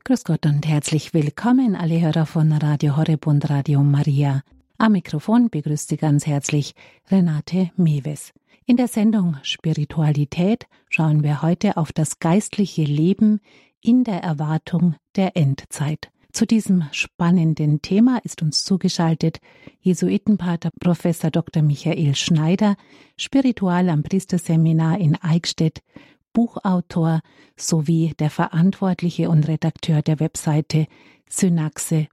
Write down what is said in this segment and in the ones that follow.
Grüß Gott und herzlich willkommen, alle Hörer von Radio Horeb und Radio Maria. Am Mikrofon begrüßt Sie ganz herzlich Renate Mewes. In der Sendung Spiritualität schauen wir heute auf das geistliche Leben in der Erwartung der Endzeit. Zu diesem spannenden Thema ist uns zugeschaltet Jesuitenpater Prof. Dr. Michael Schneider, Spiritual am Priesterseminar in Eichstätt, Buchautor sowie der Verantwortliche und Redakteur der Webseite synaxe.de.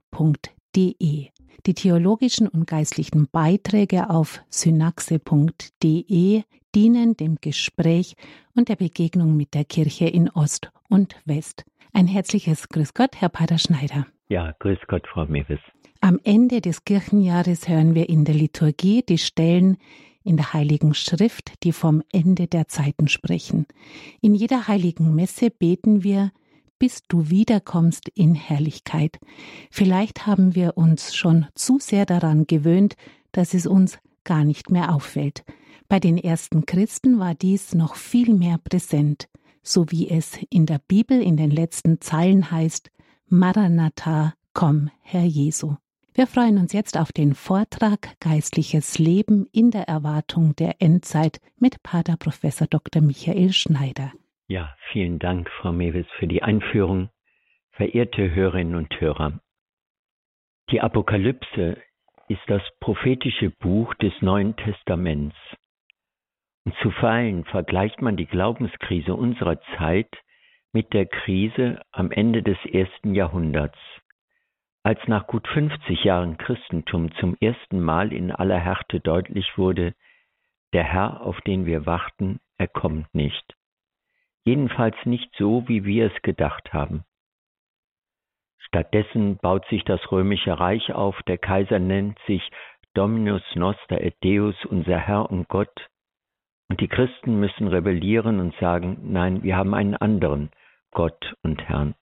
Die theologischen und geistlichen Beiträge auf synaxe.de dienen dem Gespräch und der Begegnung mit der Kirche in Ost und West. Ein herzliches Grüß Gott, Herr Pater Schneider. Ja, grüß Gott, Frau Mewes. Am Ende des Kirchenjahres hören wir in der Liturgie die Stellen in der Heiligen Schrift, die vom Ende der Zeiten sprechen. In jeder heiligen Messe beten wir, bis du wiederkommst in Herrlichkeit. Vielleicht haben wir uns schon zu sehr daran gewöhnt, dass es uns gar nicht mehr auffällt. Bei den ersten Christen war dies noch viel mehr präsent, so wie es in der Bibel in den letzten Zeilen heißt: Maranatha, komm, Herr Jesu. Wir freuen uns jetzt auf den Vortrag Geistliches Leben in der Erwartung der Endzeit mit Pater Prof. Dr. Michael Schneider. Ja, vielen Dank, Frau Mewes, für die Einführung. Verehrte Hörerinnen und Hörer, die Apokalypse ist das prophetische Buch des Neuen Testaments. Und zuweilen vergleicht man die Glaubenskrise unserer Zeit mit der Krise am Ende des 1. Jahrhunderts. Als nach gut 50 Jahren Christentum zum ersten Mal in aller Härte deutlich wurde, der Herr, auf den wir warten, er kommt nicht. Jedenfalls nicht so, wie wir es gedacht haben. Stattdessen baut sich das römische Reich auf, der Kaiser nennt sich Dominus Noster et Deus, unser Herr und Gott, und die Christen müssen rebellieren und sagen, nein, wir haben einen anderen Gott und Herrn.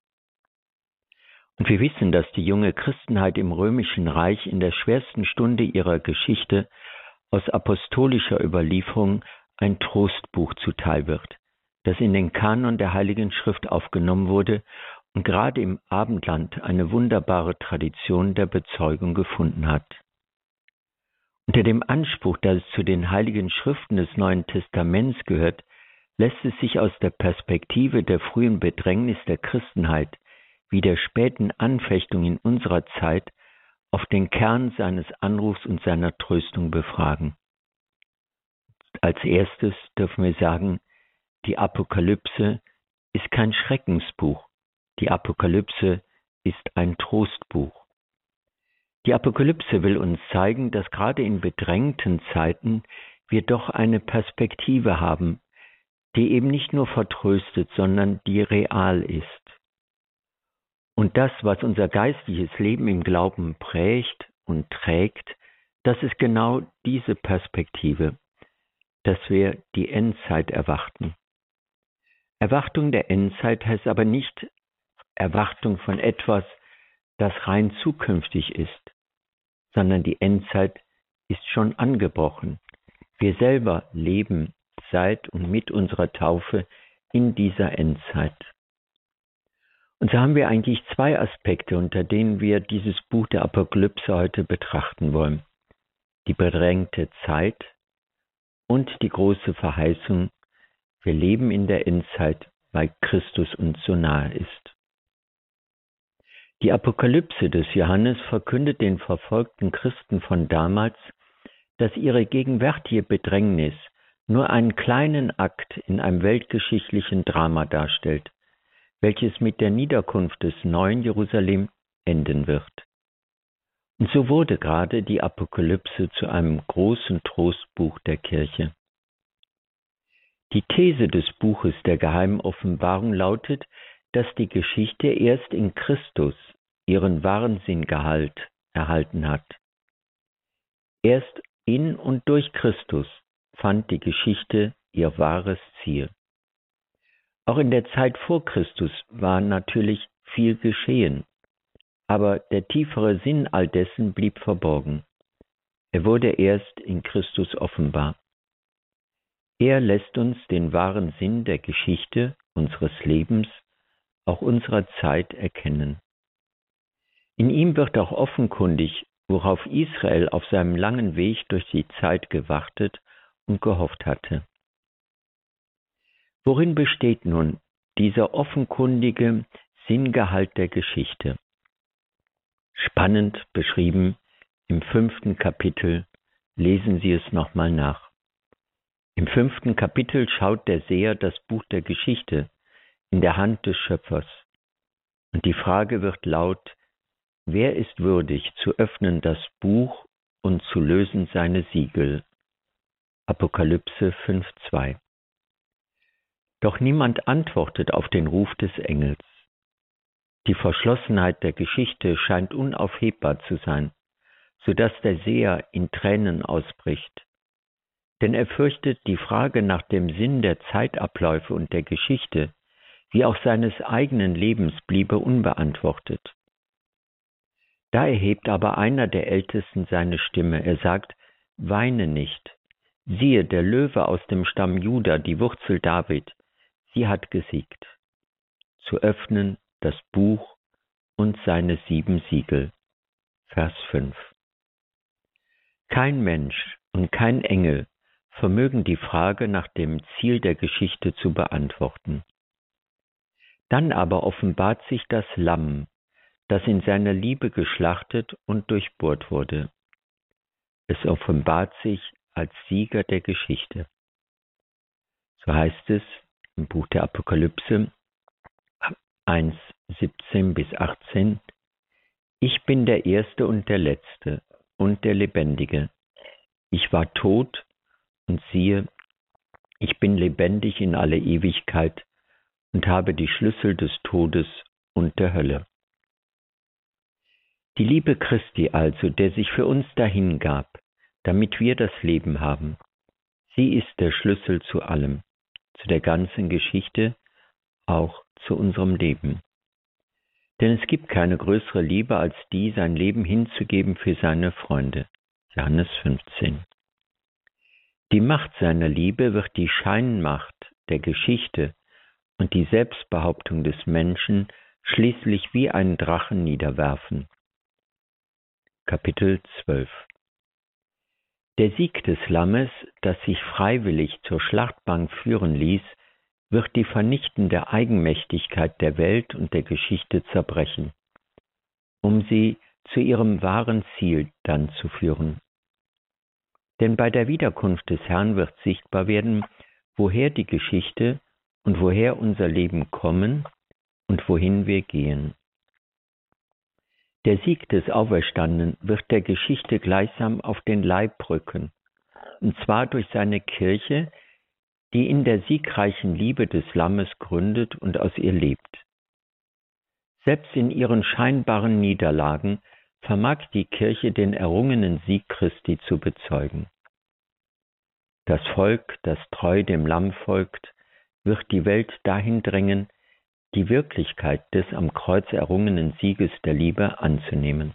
Und wir wissen, dass die junge Christenheit im römischen Reich in der schwersten Stunde ihrer Geschichte aus apostolischer Überlieferung ein Trostbuch zuteil wird, das in den Kanon der Heiligen Schrift aufgenommen wurde und gerade im Abendland eine wunderbare Tradition der Bezeugung gefunden hat. Unter dem Anspruch, dass es zu den Heiligen Schriften des Neuen Testaments gehört, lässt es sich aus der Perspektive der frühen Bedrängnis der Christenheit wie der späten Anfechtung in unserer Zeit auf den Kern seines Anrufs und seiner Tröstung befragen. Als erstes dürfen wir sagen, die Apokalypse ist kein Schreckensbuch. Die Apokalypse ist ein Trostbuch. Die Apokalypse will uns zeigen, dass gerade in bedrängten Zeiten wir doch eine Perspektive haben, die eben nicht nur vertröstet, sondern die real ist. Und das, was unser geistliches Leben im Glauben prägt und trägt, das ist genau diese Perspektive, dass wir die Endzeit erwarten. Erwartung der Endzeit heißt aber nicht Erwartung von etwas, das rein zukünftig ist, sondern die Endzeit ist schon angebrochen. Wir selber leben seit und mit unserer Taufe in dieser Endzeit. Und so haben wir eigentlich zwei Aspekte, unter denen wir dieses Buch der Apokalypse heute betrachten wollen. Die bedrängte Zeit und die große Verheißung, wir leben in der Endzeit, weil Christus uns so nahe ist. Die Apokalypse des Johannes verkündet den verfolgten Christen von damals, dass ihre gegenwärtige Bedrängnis nur einen kleinen Akt in einem weltgeschichtlichen Drama darstellt, welches mit der Niederkunft des neuen Jerusalem enden wird. Und so wurde gerade die Apokalypse zu einem großen Trostbuch der Kirche. Die These des Buches der geheimen Offenbarung lautet, dass die Geschichte erst in Christus ihren wahren Sinngehalt erhalten hat. Erst in und durch Christus fand die Geschichte ihr wahres Ziel. Auch in der Zeit vor Christus war natürlich viel geschehen, aber der tiefere Sinn all dessen blieb verborgen. Er wurde erst in Christus offenbar. Er lässt uns den wahren Sinn der Geschichte unseres Lebens auch unserer Zeit erkennen. In ihm wird auch offenkundig, worauf Israel auf seinem langen Weg durch die Zeit gewartet und gehofft hatte. Worin besteht nun dieser offenkundige Sinngehalt der Geschichte? Spannend beschrieben im 5. Kapitel, lesen Sie es nochmal nach. Im 5. Kapitel schaut der Seher das Buch der Geschichte in der Hand des Schöpfers. Und die Frage wird laut: Wer ist würdig, zu öffnen das Buch und zu lösen seine Siegel? Apokalypse 5,2. Doch niemand antwortet auf den Ruf des Engels. Die Verschlossenheit der Geschichte scheint unaufhebbar zu sein, so dass der Seher in Tränen ausbricht. Denn er fürchtet, die Frage nach dem Sinn der Zeitabläufe und der Geschichte, wie auch seines eigenen Lebens, bliebe unbeantwortet. Da erhebt aber einer der Ältesten seine Stimme. Er sagt: Weine nicht. Siehe, der Löwe aus dem Stamm Juda, die Wurzel David, sie hat gesiegt, zu öffnen das Buch und seine 7 Siegel. Vers 5. Kein Mensch und kein Engel vermögen die Frage nach dem Ziel der Geschichte zu beantworten. Dann aber offenbart sich das Lamm, das in seiner Liebe geschlachtet und durchbohrt wurde. Es offenbart sich als Sieger der Geschichte. So heißt es im Buch der Apokalypse 1,17-18: Ich bin der Erste und der Letzte und der Lebendige. Ich war tot, und siehe, ich bin lebendig in alle Ewigkeit und habe die Schlüssel des Todes und der Hölle. Die Liebe Christi also, der sich für uns dahingab, damit wir das Leben haben, sie ist der Schlüssel zu allem, zu der ganzen Geschichte, auch zu unserem Leben. Denn es gibt keine größere Liebe als die, sein Leben hinzugeben für seine Freunde. Johannes 15. Die Macht seiner Liebe wird die Scheinmacht der Geschichte und die Selbstbehauptung des Menschen schließlich wie einen Drachen niederwerfen. Kapitel 12. Der Sieg des Lammes, das sich freiwillig zur Schlachtbank führen ließ, wird die vernichtende Eigenmächtigkeit der Welt und der Geschichte zerbrechen, um sie zu ihrem wahren Ziel dann zu führen. Denn bei der Wiederkunft des Herrn wird sichtbar werden, woher die Geschichte und woher unser Leben kommen und wohin wir gehen. Der Sieg des Auferstandenen wird der Geschichte gleichsam auf den Leib rücken, und zwar durch seine Kirche, die in der siegreichen Liebe des Lammes gründet und aus ihr lebt. Selbst in ihren scheinbaren Niederlagen vermag die Kirche den errungenen Sieg Christi zu bezeugen. Das Volk, das treu dem Lamm folgt, wird die Welt dahin drängen, die Wirklichkeit des am Kreuz errungenen Sieges der Liebe anzunehmen.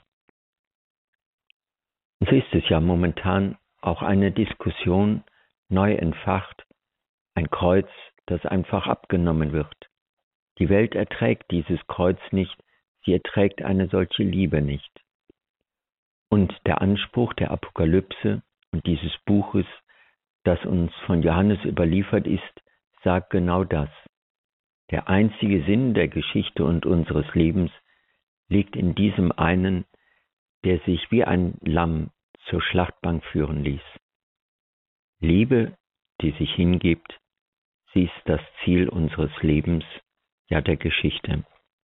Und so ist es ja momentan auch eine Diskussion neu entfacht, ein Kreuz, das einfach abgenommen wird. Die Welt erträgt dieses Kreuz nicht, sie erträgt eine solche Liebe nicht. Und der Anspruch der Apokalypse und dieses Buches, das uns von Johannes überliefert ist, sagt genau das. Der einzige Sinn der Geschichte und unseres Lebens liegt in diesem einen, der sich wie ein Lamm zur Schlachtbank führen ließ. Liebe, die sich hingibt, sie ist das Ziel unseres Lebens, ja der Geschichte.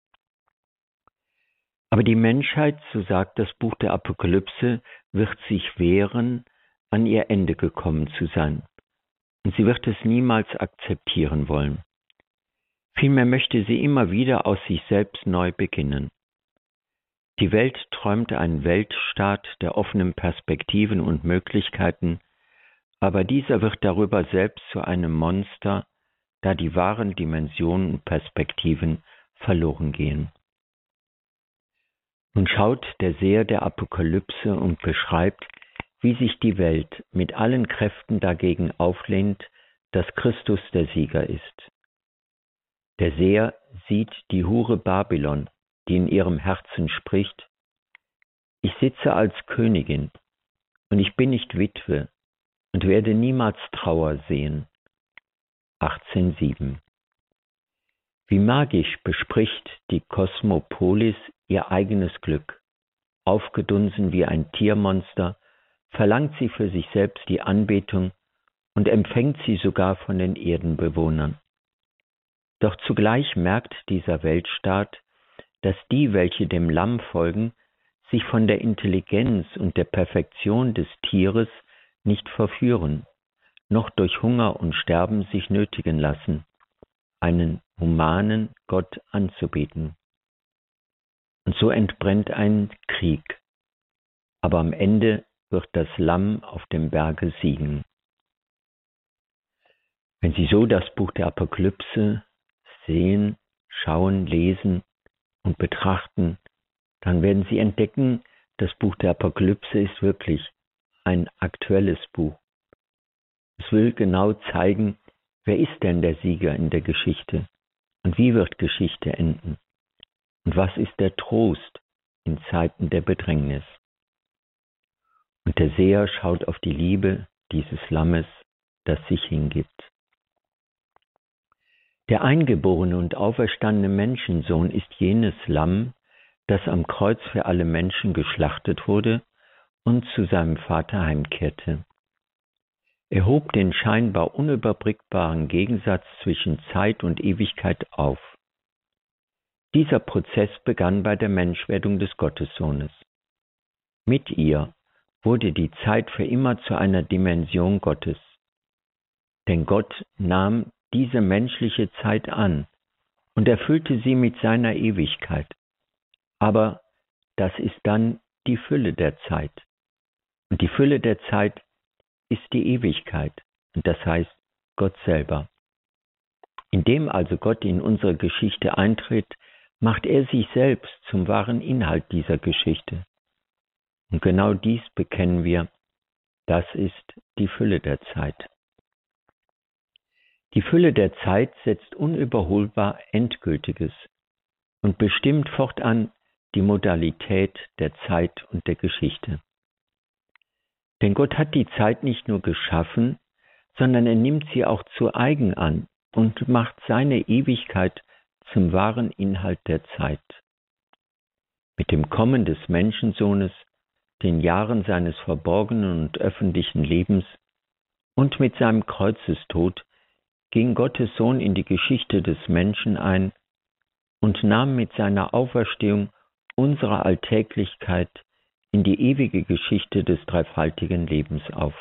Aber die Menschheit, so sagt das Buch der Apokalypse, wird sich wehren, an ihr Ende gekommen zu sein. Und sie wird es niemals akzeptieren wollen. Vielmehr möchte sie immer wieder aus sich selbst neu beginnen. Die Welt träumte einen Weltstaat der offenen Perspektiven und Möglichkeiten, aber dieser wird darüber selbst zu einem Monster, da die wahren Dimensionen und Perspektiven verloren gehen. Nun schaut der Seher der Apokalypse und beschreibt, wie sich die Welt mit allen Kräften dagegen auflehnt, dass Christus der Sieger ist. Der Seher sieht die Hure Babylon, die in ihrem Herzen spricht: Ich sitze als Königin, und ich bin nicht Witwe und werde niemals Trauer sehen. 18,7. Wie magisch bespricht die Kosmopolis ihr eigenes Glück. Aufgedunsen wie ein Tiermonster, verlangt sie für sich selbst die Anbetung und empfängt sie sogar von den Erdenbewohnern. Doch zugleich merkt dieser Weltstaat, dass die, welche dem Lamm folgen, sich von der Intelligenz und der Perfektion des Tieres nicht verführen, noch durch Hunger und Sterben sich nötigen lassen, einen humanen Gott anzubeten. Und so entbrennt ein Krieg, aber am Ende wird das Lamm auf dem Berge siegen. Wenn Sie so das Buch der Apokalypse sehen, schauen, lesen und betrachten, dann werden Sie entdecken, das Buch der Apokalypse ist wirklich ein aktuelles Buch. Es will genau zeigen, wer ist denn der Sieger in der Geschichte und wie wird Geschichte enden und was ist der Trost in Zeiten der Bedrängnis. Und der Seher schaut auf die Liebe dieses Lammes, das sich hingibt. Der eingeborene und auferstandene Menschensohn ist jenes Lamm, das am Kreuz für alle Menschen geschlachtet wurde und zu seinem Vater heimkehrte. Er hob den scheinbar unüberbrückbaren Gegensatz zwischen Zeit und Ewigkeit auf. Dieser Prozess begann bei der Menschwerdung des Gottessohnes. Mit ihr wurde die Zeit für immer zu einer Dimension Gottes. Denn Gott nahm diese menschliche Zeit an und erfüllte sie mit seiner Ewigkeit. Aber das ist dann die Fülle der Zeit. Und die Fülle der Zeit ist die Ewigkeit, und das heißt Gott selber. Indem also Gott in unsere Geschichte eintritt, macht er sich selbst zum wahren Inhalt dieser Geschichte. Und genau dies bekennen wir, das ist die Fülle der Zeit. Die Fülle der Zeit setzt unüberholbar Endgültiges und bestimmt fortan die Modalität der Zeit und der Geschichte. Denn Gott hat die Zeit nicht nur geschaffen, sondern er nimmt sie auch zu eigen an und macht seine Ewigkeit zum wahren Inhalt der Zeit. Mit dem Kommen des Menschensohnes, den Jahren seines verborgenen und öffentlichen Lebens und mit seinem Kreuzestod ging Gottes Sohn in die Geschichte des Menschen ein und nahm mit seiner Auferstehung unsere Alltäglichkeit in die ewige Geschichte des dreifaltigen Lebens auf.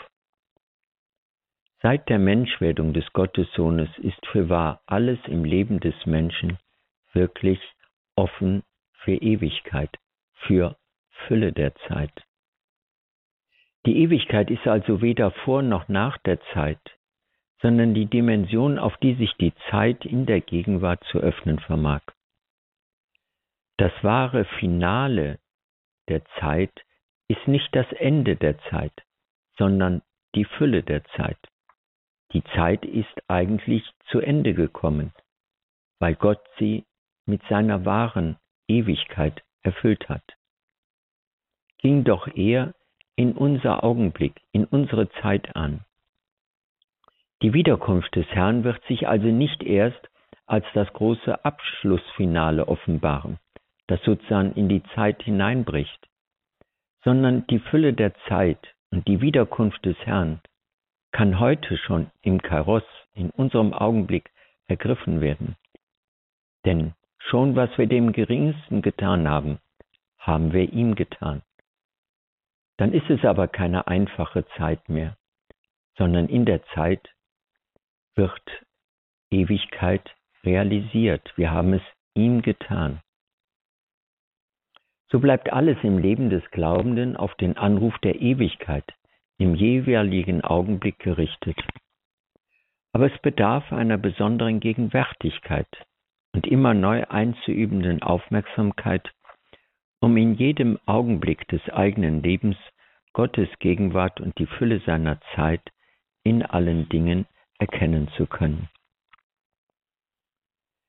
Seit der Menschwerdung des Gottessohnes ist fürwahr alles im Leben des Menschen wirklich offen für Ewigkeit, für Fülle der Zeit. Die Ewigkeit ist also weder vor noch nach der Zeit, sondern die Dimension, auf die sich die Zeit in der Gegenwart zu öffnen vermag. Das wahre Finale der Zeit ist nicht das Ende der Zeit, sondern die Fülle der Zeit. Die Zeit ist eigentlich zu Ende gekommen, weil Gott sie mit seiner wahren Ewigkeit erfüllt hat. Ging doch eher in unser Augenblick, in unsere Zeit an. Die Wiederkunft des Herrn wird sich also nicht erst als das große Abschlussfinale offenbaren, das sozusagen in die Zeit hineinbricht, sondern die Fülle der Zeit und die Wiederkunft des Herrn kann heute schon im Kairos, in unserem Augenblick, ergriffen werden. Denn schon was wir dem Geringsten getan haben, haben wir ihm getan. Dann ist es aber keine einfache Zeit mehr, sondern in der Zeit wird Ewigkeit realisiert. Wir haben es ihm getan. So bleibt alles im Leben des Glaubenden auf den Anruf der Ewigkeit im jeweiligen Augenblick gerichtet. Aber es bedarf einer besonderen Gegenwärtigkeit und immer neu einzuübenden Aufmerksamkeit, um in jedem Augenblick des eigenen Lebens Gottes Gegenwart und die Fülle seiner Zeit in allen Dingen erkennen zu können.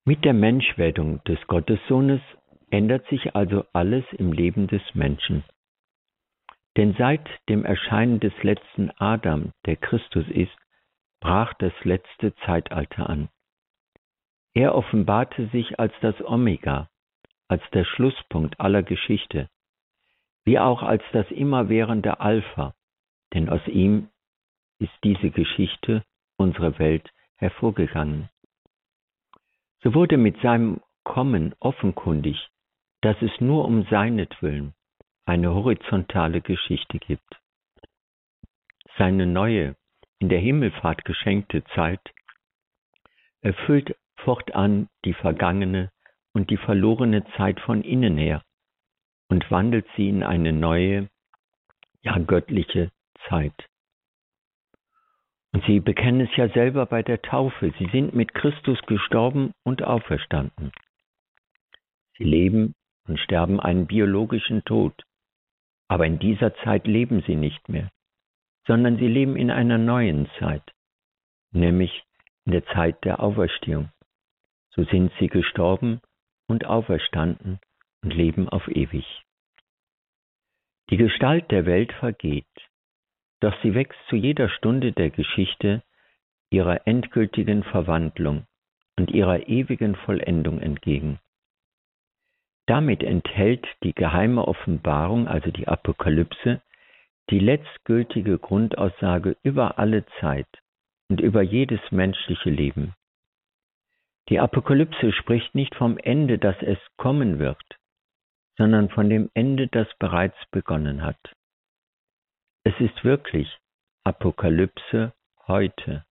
Mit der Menschwerdung des Gottessohnes ändert sich also alles im Leben des Menschen. Denn seit dem Erscheinen des letzten Adam, der Christus ist, brach das letzte Zeitalter an. Er offenbarte sich als das Omega, als der Schlusspunkt aller Geschichte, wie auch als das immerwährende Alpha, denn aus ihm ist diese Geschichte, unsere Welt, hervorgegangen. So wurde mit seinem Kommen offenkundig, dass es nur um seinetwillen eine horizontale Geschichte gibt. Seine neue, in der Himmelfahrt geschenkte Zeit erfüllt fortan die vergangene und die verlorene Zeit von innen her und wandelt sie in eine neue, ja göttliche Zeit. Und Sie bekennen es ja selber bei der Taufe. Sie sind mit Christus gestorben und auferstanden. Sie leben und sterben einen biologischen Tod. Aber in dieser Zeit leben Sie nicht mehr, sondern Sie leben in einer neuen Zeit, nämlich in der Zeit der Auferstehung. So sind Sie gestorben und auferstanden und leben auf ewig. Die Gestalt der Welt vergeht, doch sie wächst zu jeder Stunde der Geschichte ihrer endgültigen Verwandlung und ihrer ewigen Vollendung entgegen. Damit enthält die geheime Offenbarung, also die Apokalypse, die letztgültige Grundaussage über alle Zeit und über jedes menschliche Leben. Die Apokalypse spricht nicht vom Ende, das es kommen wird, sondern von dem Ende, das bereits begonnen hat. Es ist wirklich Apokalypse heute.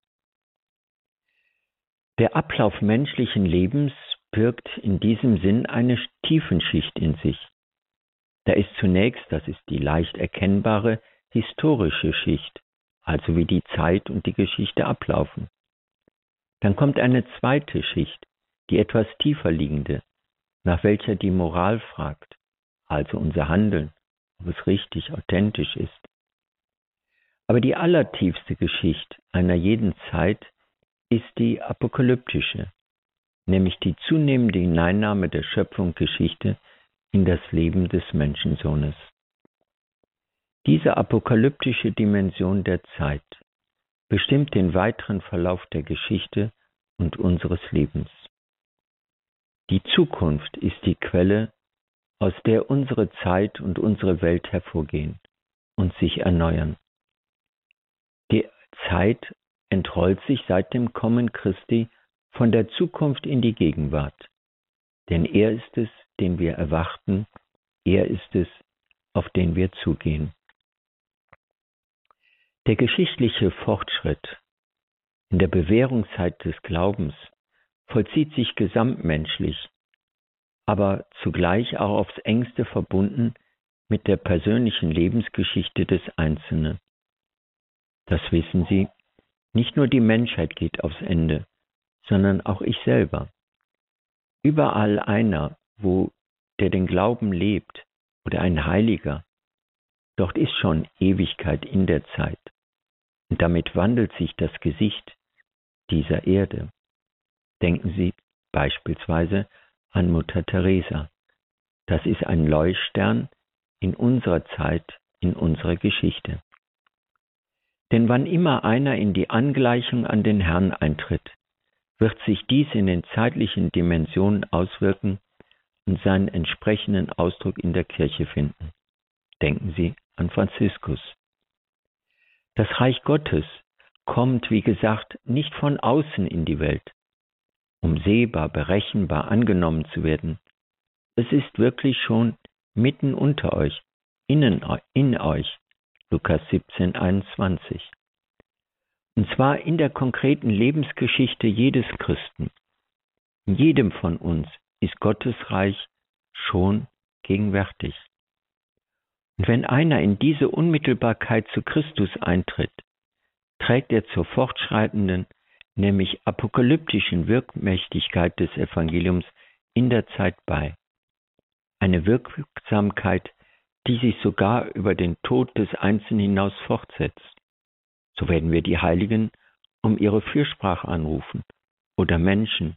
Der Ablauf menschlichen Lebens birgt in diesem Sinn eine Tiefenschicht in sich. Da ist zunächst, das ist die leicht erkennbare, historische Schicht, also wie die Zeit und die Geschichte ablaufen. Dann kommt eine zweite Schicht, die etwas tiefer liegende, nach welcher die Moral fragt, also unser Handeln, ob es richtig, authentisch ist. Aber die allertiefste Geschichte einer jeden Zeit ist die apokalyptische, nämlich die zunehmende Hineinnahme der Schöpfungsgeschichte in das Leben des Menschensohnes. Diese apokalyptische Dimension der Zeit bestimmt den weiteren Verlauf der Geschichte und unseres Lebens. Die Zukunft ist die Quelle, aus der unsere Zeit und unsere Welt hervorgehen und sich erneuern. Die Zeit entrollt sich seit dem Kommen Christi von der Zukunft in die Gegenwart. Denn er ist es, den wir erwarten, er ist es, auf den wir zugehen. Der geschichtliche Fortschritt in der Bewährungszeit des Glaubens vollzieht sich gesamtmenschlich, aber zugleich auch aufs engste verbunden mit der persönlichen Lebensgeschichte des Einzelnen. Das wissen Sie, nicht nur die Menschheit geht aufs Ende, sondern auch ich selber. Überall einer, wo der den Glauben lebt oder ein Heiliger, dort ist schon Ewigkeit in der Zeit. Und damit wandelt sich das Gesicht dieser Erde. Denken Sie beispielsweise an Mutter Teresa. Das ist ein Leuchtstern in unserer Zeit, in unserer Geschichte. Denn wann immer einer in die Angleichung an den Herrn eintritt, wird sich dies in den zeitlichen Dimensionen auswirken und seinen entsprechenden Ausdruck in der Kirche finden. Denken Sie an Franziskus. Das Reich Gottes kommt, wie gesagt, nicht von außen in die Welt, um sehbar, berechenbar angenommen zu werden. Es ist wirklich schon mitten unter euch, in euch. Lukas 17, 21. Und zwar in der konkreten Lebensgeschichte jedes Christen. In jedem von uns ist Gottes Reich schon gegenwärtig. Und wenn einer in diese Unmittelbarkeit zu Christus eintritt, trägt er zur fortschreitenden, nämlich apokalyptischen Wirkmächtigkeit des Evangeliums in der Zeit bei. Eine Wirksamkeit, die sich sogar über den Tod des Einzelnen hinaus fortsetzt. So werden wir die Heiligen um ihre Fürsprache anrufen oder Menschen,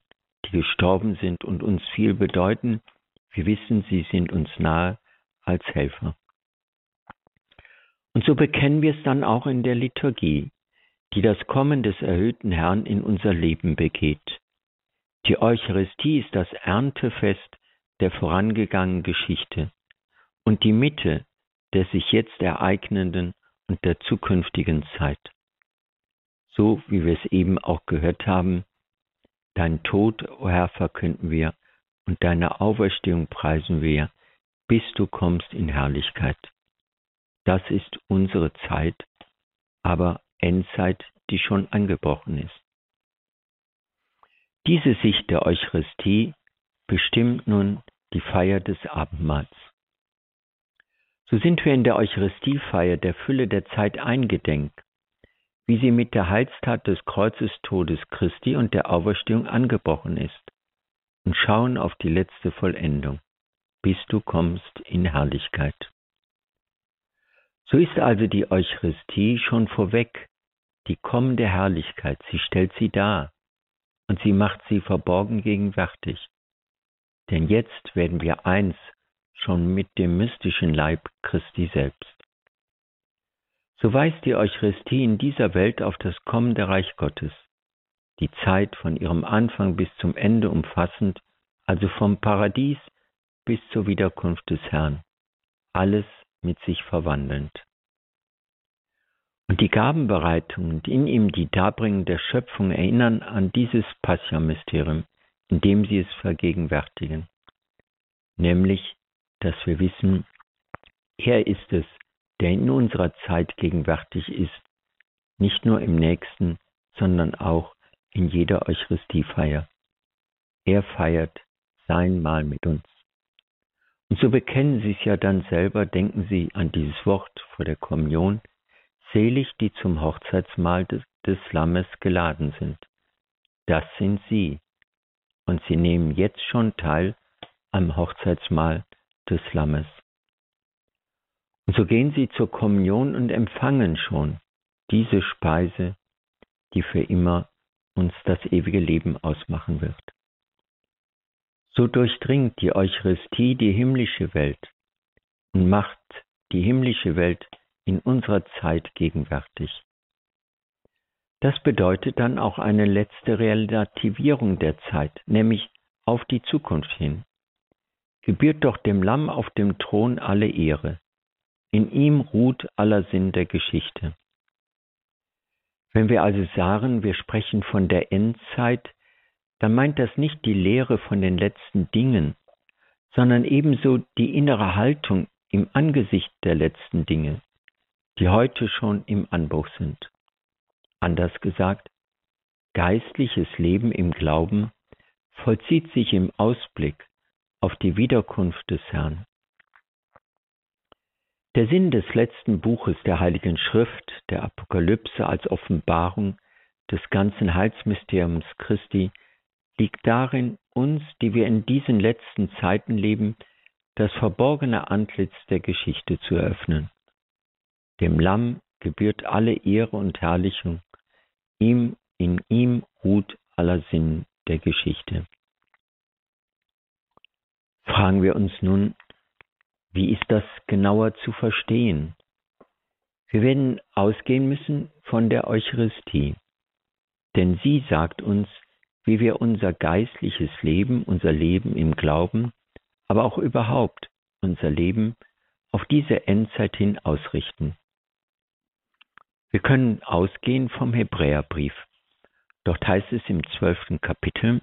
die gestorben sind und uns viel bedeuten. Wir wissen, sie sind uns nahe als Helfer. Und so bekennen wir es dann auch in der Liturgie, die das Kommen des erhöhten Herrn in unser Leben begeht. Die Eucharistie ist das Erntefest der vorangegangenen Geschichte und die Mitte der sich jetzt ereignenden und der zukünftigen Zeit. So wie wir es eben auch gehört haben, dein Tod, o Herr, verkünden wir und deine Auferstehung preisen wir, bis du kommst in Herrlichkeit. Das ist unsere Zeit, aber Endzeit, die schon angebrochen ist. Diese Sicht der Eucharistie bestimmt nun die Feier des Abendmahls. So sind wir in der Eucharistiefeier der Fülle der Zeit eingedenk, wie sie mit der Heilstat des Kreuzestodes Christi und der Auferstehung angebrochen ist, und schauen auf die letzte Vollendung, bis du kommst in Herrlichkeit. So ist also die Eucharistie schon vorweg die kommende Herrlichkeit, sie stellt sie dar und sie macht sie verborgen gegenwärtig. Denn jetzt werden wir eins schon mit dem mystischen Leib Christi selbst. So weist die Eucharistie in dieser Welt auf das kommende Reich Gottes, die Zeit von ihrem Anfang bis zum Ende umfassend, also vom Paradies bis zur Wiederkunft des Herrn, alles mit sich verwandelnd. Und die Gabenbereitung und in ihm die Darbringung der Schöpfung erinnern an dieses Pascha-Mysterium, indem sie es vergegenwärtigen. Nämlich, dass wir wissen, er ist es, der in unserer Zeit gegenwärtig ist, nicht nur im Nächsten, sondern auch in jeder Eucharistiefeier. Er feiert sein Mahl mit uns. Und so bekennen Sie es ja dann selber, denken Sie an dieses Wort vor der Kommunion, selig, die zum Hochzeitsmahl des Lammes geladen sind. Das sind Sie. Und Sie nehmen jetzt schon teil am Hochzeitsmahl des Lammes. Und so gehen Sie zur Kommunion und empfangen schon diese Speise, die für immer uns das ewige Leben ausmachen wird. So durchdringt die Eucharistie die himmlische Welt und macht die himmlische Welt in unserer Zeit gegenwärtig. Das bedeutet dann auch eine letzte Relativierung der Zeit, nämlich auf die Zukunft hin. Gebührt doch dem Lamm auf dem Thron alle Ehre. In ihm ruht aller Sinn der Geschichte. Wenn wir also sagen, wir sprechen von der Endzeit, dann meint das nicht die Lehre von den letzten Dingen, sondern ebenso die innere Haltung im Angesicht der letzten Dinge, die heute schon im Anbruch sind. Anders gesagt, geistliches Leben im Glauben vollzieht sich im Ausblick auf die Wiederkunft des Herrn. Der Sinn des letzten Buches der Heiligen Schrift, der Apokalypse als Offenbarung des ganzen Heilsmysteriums Christi, liegt darin, uns, die wir in diesen letzten Zeiten leben, das verborgene Antlitz der Geschichte zu eröffnen. Dem Lamm gebührt alle Ehre und Herrlichung, in ihm ruht aller Sinn der Geschichte. Fragen wir uns nun, wie ist das genauer zu verstehen? Wir werden ausgehen müssen von der Eucharistie, denn sie sagt uns, wie wir unser geistliches Leben, unser Leben im Glauben, aber auch überhaupt unser Leben auf diese Endzeit hin ausrichten. Wir können ausgehen vom Hebräerbrief. Dort heißt es im 12. Kapitel,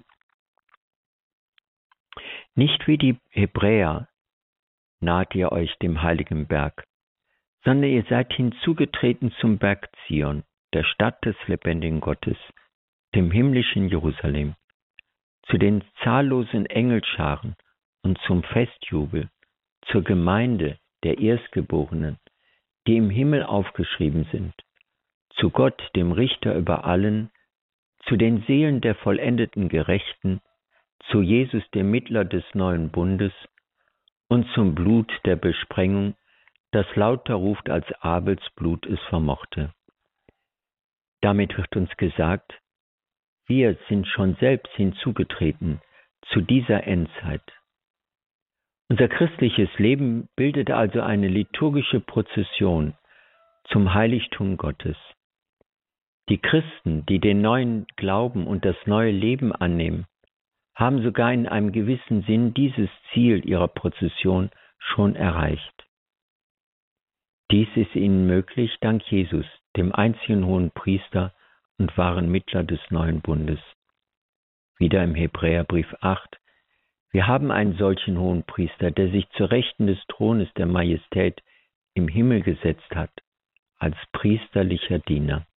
nicht wie die Hebräer naht ihr euch dem heiligen Berg, sondern ihr seid hinzugetreten zum Berg Zion, der Stadt des lebendigen Gottes, dem himmlischen Jerusalem, zu den zahllosen Engelscharen und zum Festjubel, zur Gemeinde der Erstgeborenen, die im Himmel aufgeschrieben sind, zu Gott, dem Richter über allen, zu den Seelen der vollendeten Gerechten, zu Jesus, dem Mittler des neuen Bundes, und zum Blut der Besprengung, das lauter ruft, als Abels Blut es vermochte. Damit wird uns gesagt, wir sind schon selbst hinzugetreten zu dieser Endzeit. Unser christliches Leben bildet also eine liturgische Prozession zum Heiligtum Gottes. Die Christen, die den neuen Glauben und das neue Leben annehmen, haben sogar in einem gewissen Sinn dieses Ziel ihrer Prozession schon erreicht. Dies ist ihnen möglich dank Jesus, dem einzigen hohen Priester und wahren Mittler des neuen Bundes. Wieder im Hebräerbrief 8: Wir haben einen solchen hohen Priester, der sich zur Rechten des Thrones der Majestät im Himmel gesetzt hat, als priesterlicher Diener.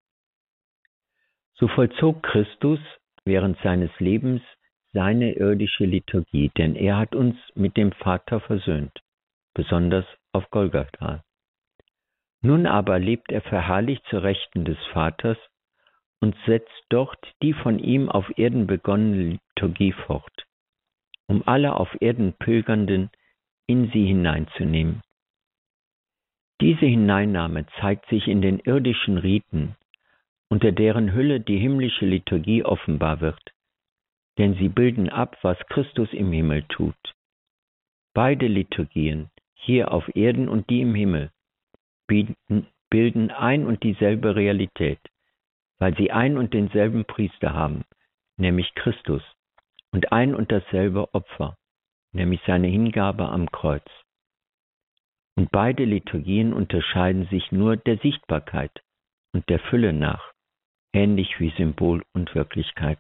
So vollzog Christus während seines Lebens seine irdische Liturgie, denn er hat uns mit dem Vater versöhnt, besonders auf Golgatha. Nun aber lebt er verherrlicht zur Rechten des Vaters und setzt dort die von ihm auf Erden begonnene Liturgie fort, um alle auf Erden Pilgernden in sie hineinzunehmen. Diese Hineinnahme zeigt sich in den irdischen Riten, unter deren Hülle die himmlische Liturgie offenbar wird, denn sie bilden ab, was Christus im Himmel tut. Beide Liturgien, hier auf Erden und die im Himmel, bilden ein und dieselbe Realität, weil sie ein und denselben Priester haben, nämlich Christus, und ein und dasselbe Opfer, nämlich seine Hingabe am Kreuz. Und beide Liturgien unterscheiden sich nur der Sichtbarkeit und der Fülle nach, ähnlich wie Symbol und Wirklichkeit.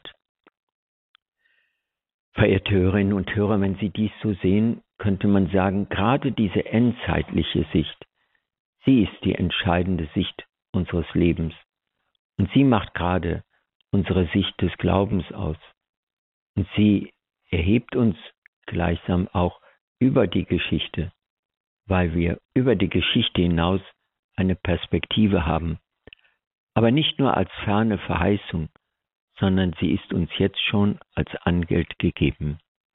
Verehrte Hörerinnen und Hörer, wenn Sie dies so sehen, könnte man sagen, gerade diese endzeitliche Sicht, sie ist die entscheidende Sicht unseres Lebens. Und sie macht gerade unsere Sicht des Glaubens aus. Und sie erhebt uns gleichsam auch über die Geschichte, weil wir über die Geschichte hinaus eine Perspektive haben. Aber nicht nur als ferne Verheißung, sondern sie ist uns jetzt schon als Angeld gegeben.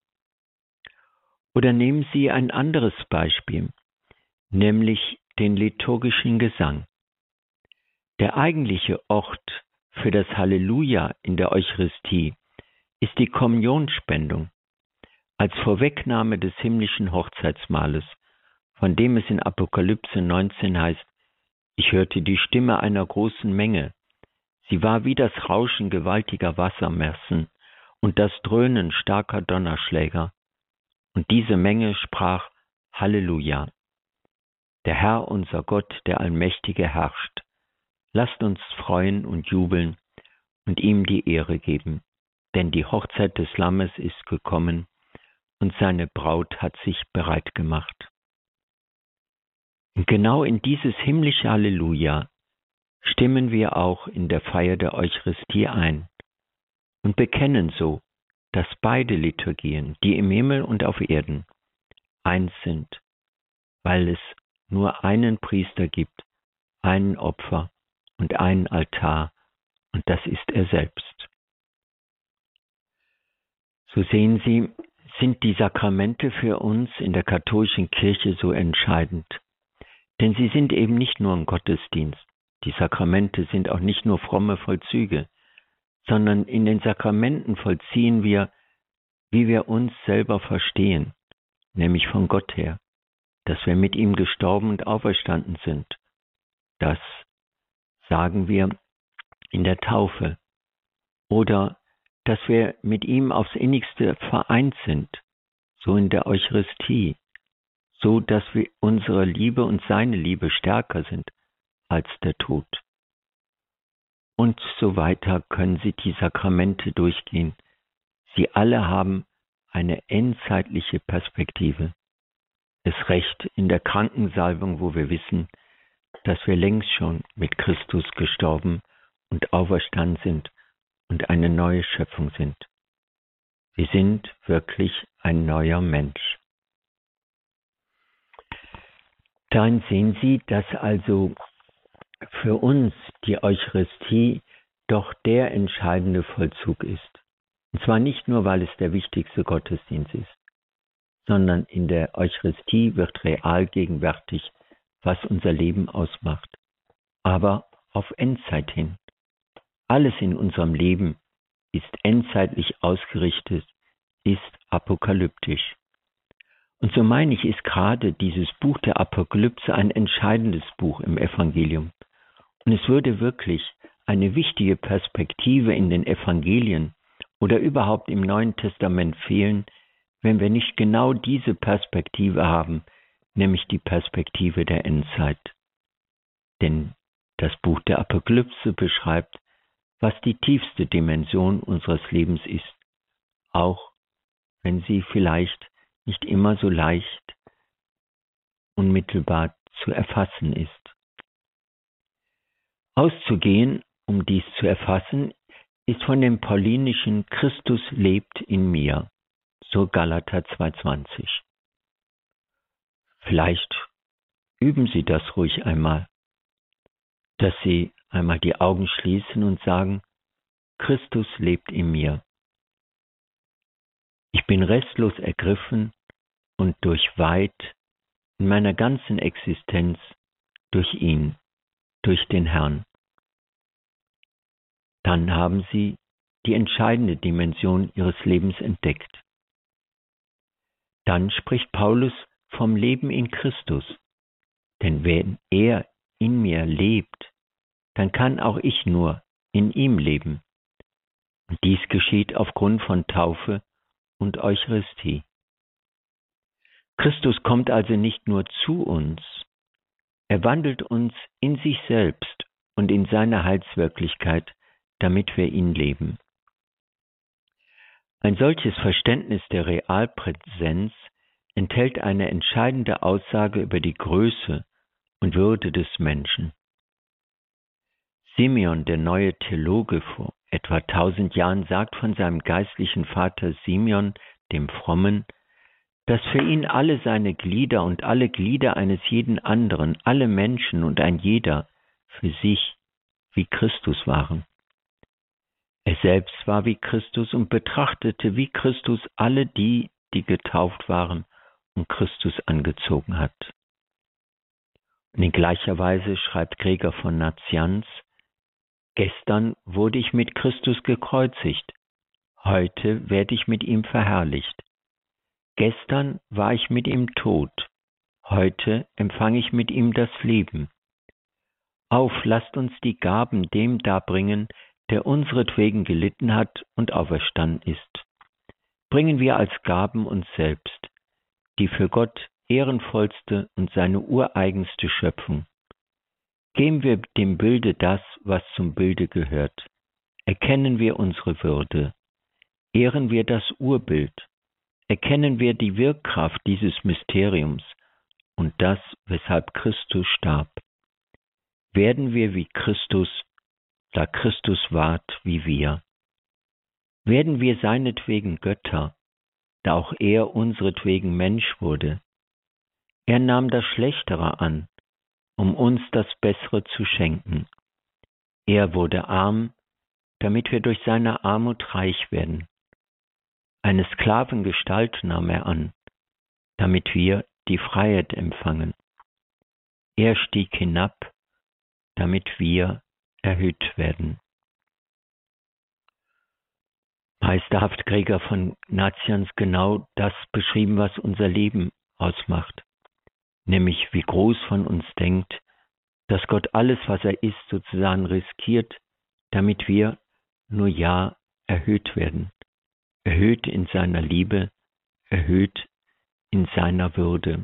Oder nehmen Sie ein anderes Beispiel, nämlich den liturgischen Gesang. Der eigentliche Ort für das Halleluja in der Eucharistie ist die Kommunionspendung, als Vorwegnahme des himmlischen Hochzeitsmahles, von dem es in Apokalypse 19 heißt: Ich hörte die Stimme einer großen Menge. Sie war wie das Rauschen gewaltiger Wassermassen und das Dröhnen starker Donnerschläger. Und diese Menge sprach: Halleluja! Der Herr, unser Gott, der Allmächtige, herrscht. Lasst uns freuen und jubeln und ihm die Ehre geben, denn die Hochzeit des Lammes ist gekommen und seine Braut hat sich bereit gemacht. Und genau in dieses himmlische Halleluja stimmen wir auch in der Feier der Eucharistie ein und bekennen so, dass beide Liturgien, die im Himmel und auf Erden, eins sind, weil es nur einen Priester gibt, einen Opfer und einen Altar, und das ist er selbst. So sehen Sie, sind die Sakramente für uns in der katholischen Kirche so entscheidend. Denn sie sind eben nicht nur ein Gottesdienst. Die Sakramente sind auch nicht nur fromme Vollzüge, sondern in den Sakramenten vollziehen wir, wie wir uns selber verstehen, nämlich von Gott her, dass wir mit ihm gestorben und auferstanden sind. Das sagen wir in der Taufe. Oder dass wir mit ihm aufs Innigste vereint sind, so in der Eucharistie, so dass wir unsere Liebe und seine Liebe stärker sind als der Tod. Und so weiter können Sie die Sakramente durchgehen. Sie alle haben eine endzeitliche Perspektive. Es recht in der Krankensalbung, wo wir wissen, dass wir längst schon mit Christus gestorben und auferstanden sind und eine neue Schöpfung sind. Wir sind wirklich ein neuer Mensch. Darin sehen Sie, dass also für uns die Eucharistie doch der entscheidende Vollzug ist. Und zwar nicht nur, weil es der wichtigste Gottesdienst ist, sondern in der Eucharistie wird real gegenwärtig, was unser Leben ausmacht. Aber auf Endzeit hin. Alles in unserem Leben ist endzeitlich ausgerichtet, ist apokalyptisch. Und so meine ich, ist gerade dieses Buch der Apokalypse ein entscheidendes Buch im Evangelium. Und es würde wirklich eine wichtige Perspektive in den Evangelien oder überhaupt im Neuen Testament fehlen, wenn wir nicht genau diese Perspektive haben, nämlich die Perspektive der Endzeit. Denn das Buch der Apokalypse beschreibt, was die tiefste Dimension unseres Lebens ist, auch wenn sie vielleicht nicht immer so leicht unmittelbar zu erfassen ist. Auszugehen, um dies zu erfassen, ist von dem paulinischen Christus lebt in mir, so Galater 2,20. Vielleicht üben Sie das ruhig einmal, dass Sie einmal die Augen schließen und sagen, Christus lebt in mir. Ich bin restlos ergriffen und durchweiht in meiner ganzen Existenz durch ihn, durch den Herrn. Dann haben Sie die entscheidende Dimension Ihres Lebens entdeckt. Dann spricht Paulus vom Leben in Christus. Denn wenn er in mir lebt, dann kann auch ich nur in ihm leben. Und dies geschieht aufgrund von Taufe und Eucharistie. Christus kommt also nicht nur zu uns, er wandelt uns in sich selbst und in seine Heilswirklichkeit, damit wir ihn leben. Ein solches Verständnis der Realpräsenz enthält eine entscheidende Aussage über die Größe und Würde des Menschen. Simeon, der neue Theologe vor etwa 1000 Jahren, sagt von seinem geistlichen Vater Simeon, dem Frommen, dass für ihn alle seine Glieder und alle Glieder eines jeden anderen, alle Menschen und ein jeder für sich wie Christus waren. Er selbst war wie Christus und betrachtete wie Christus alle die, die getauft waren und Christus angezogen hat. Und in gleicher Weise schreibt Gregor von Nazianz, gestern wurde ich mit Christus gekreuzigt, heute werde ich mit ihm verherrlicht. Gestern war ich mit ihm tot, heute empfange ich mit ihm das Leben. Auf, lasst uns die Gaben dem darbringen, der unseretwegen gelitten hat und auferstanden ist. Bringen wir als Gaben uns selbst, die für Gott ehrenvollste und seine ureigenste Schöpfung. Geben wir dem Bilde das, was zum Bilde gehört. Erkennen wir unsere Würde. Ehren wir das Urbild. Erkennen wir die Wirkkraft dieses Mysteriums und das, weshalb Christus starb. Werden wir wie Christus, da Christus ward wie wir. Werden wir seinetwegen Götter, da auch er unseretwegen Mensch wurde. Er nahm das Schlechtere an, um uns das Bessere zu schenken. Er wurde arm, damit wir durch seine Armut reich werden. Eine Sklavengestalt nahm er an, damit wir die Freiheit empfangen. Er stieg hinab, damit wir erhöht werden. Meisterhaft Gregor von Nazianz genau das beschrieben, was unser Leben ausmacht. Nämlich wie groß von uns denkt, dass Gott alles, was er ist, sozusagen riskiert, damit wir nur ja erhöht werden. Erhöht in seiner Liebe, erhöht in seiner Würde.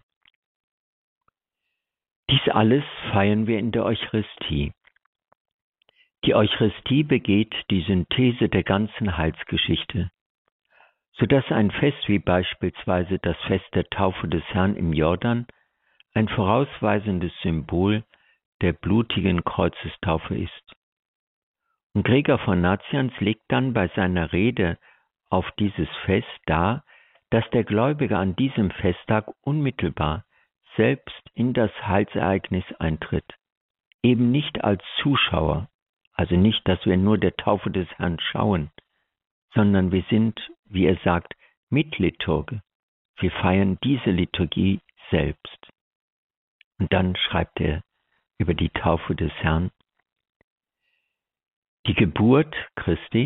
Dies alles feiern wir in der Eucharistie. Die Eucharistie begeht die Synthese der ganzen Heilsgeschichte, sodass ein Fest wie beispielsweise das Fest der Taufe des Herrn im Jordan ein vorausweisendes Symbol der blutigen Kreuzestaufe ist. Und Gregor von Nazianz legt dann bei seiner Rede auf dieses Fest dar, dass der Gläubige an diesem Festtag unmittelbar selbst in das Heilsereignis eintritt, eben nicht als Zuschauer, also nicht, dass wir nur der Taufe des Herrn schauen, sondern wir sind, wie er sagt, Mitliturge. Wir feiern diese Liturgie selbst. Und dann schreibt er über die Taufe des Herrn: Die Geburt Christi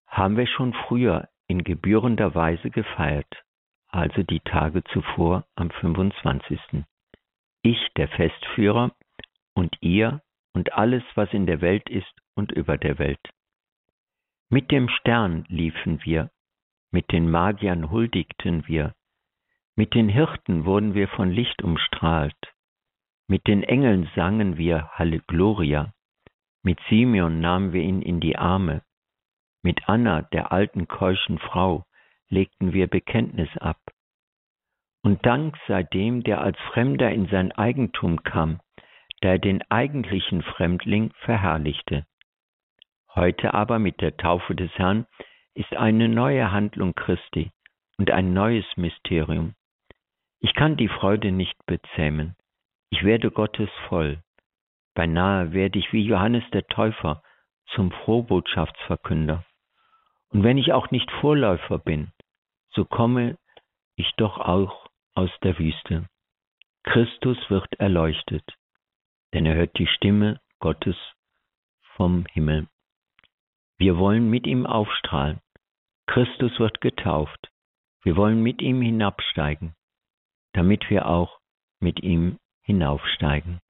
haben wir schon früher in gebührender Weise gefeiert, also die Tage zuvor am 25. Ich, der Festführer, und ihr und alles, was in der Welt ist und über der Welt. Mit dem Stern liefen wir, mit den Magiern huldigten wir, mit den Hirten wurden wir von Licht umstrahlt, mit den Engeln sangen wir Halleluja, mit Simeon nahmen wir ihn in die Arme, mit Anna, der alten keuschen Frau, legten wir Bekenntnis ab. Und Dank sei dem, der als Fremder in sein Eigentum kam, da er den eigentlichen Fremdling verherrlichte. Heute aber mit der Taufe des Herrn ist eine neue Handlung Christi und ein neues Mysterium. Ich kann die Freude nicht bezähmen. Ich werde Gottes voll. Beinahe werde ich wie Johannes der Täufer zum Frohbotschaftsverkünder. Und wenn ich auch nicht Vorläufer bin, so komme ich doch auch aus der Wüste. Christus wird erleuchtet, denn er hört die Stimme Gottes vom Himmel. Wir wollen mit ihm aufstrahlen. Christus wird getauft. Wir wollen mit ihm hinabsteigen, damit wir auch mit ihm hinaufsteigen.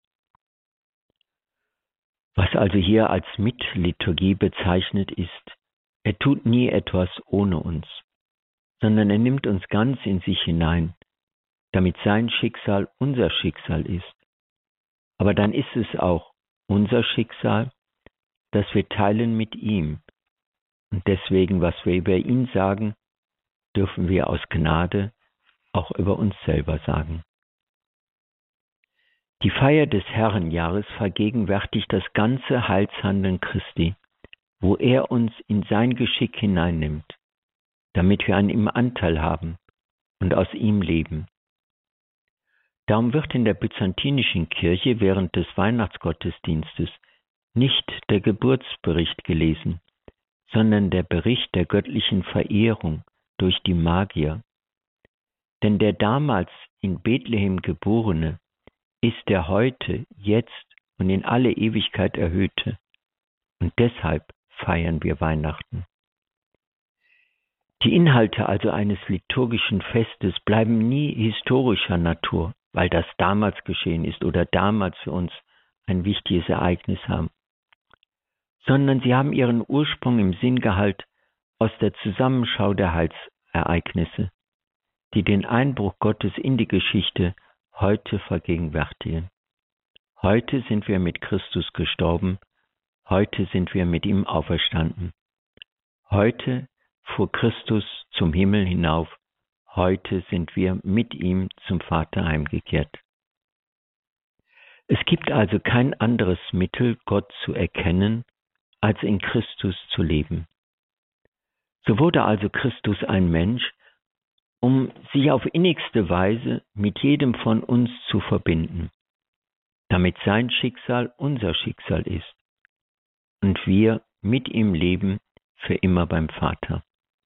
Was also hier als Mitliturgie bezeichnet ist, er tut nie etwas ohne uns, sondern er nimmt uns ganz in sich hinein, damit sein Schicksal unser Schicksal ist. Aber dann ist es auch unser Schicksal, das wir teilen mit ihm. Und deswegen, was wir über ihn sagen, dürfen wir aus Gnade auch über uns selber sagen. Die Feier des Herrenjahres vergegenwärtigt das ganze Heilshandeln Christi, wo er uns in sein Geschick hineinnimmt, damit wir an ihm Anteil haben und aus ihm leben. Darum wird in der byzantinischen Kirche während des Weihnachtsgottesdienstes nicht der Geburtsbericht gelesen, sondern der Bericht der göttlichen Verehrung durch die Magier. Denn der damals in Bethlehem Geborene ist der heute, jetzt und in alle Ewigkeit Erhöhte. Und deshalb feiern wir Weihnachten. Die Inhalte also eines liturgischen Festes bleiben nie historischer Natur, weil das damals geschehen ist oder damals für uns ein wichtiges Ereignis haben, sondern sie haben ihren Ursprung im Sinngehalt aus der Zusammenschau der Heilsereignisse, die den Einbruch Gottes in die Geschichte heute vergegenwärtigen. Heute sind wir mit Christus gestorben, heute sind wir mit ihm auferstanden. Heute fuhr Christus zum Himmel hinauf, heute sind wir mit ihm zum Vater heimgekehrt. Es gibt also kein anderes Mittel, Gott zu erkennen, als in Christus zu leben. So wurde also Christus ein Mensch, um sich auf innigste Weise mit jedem von uns zu verbinden, damit sein Schicksal unser Schicksal ist und wir mit ihm leben für immer beim Vater.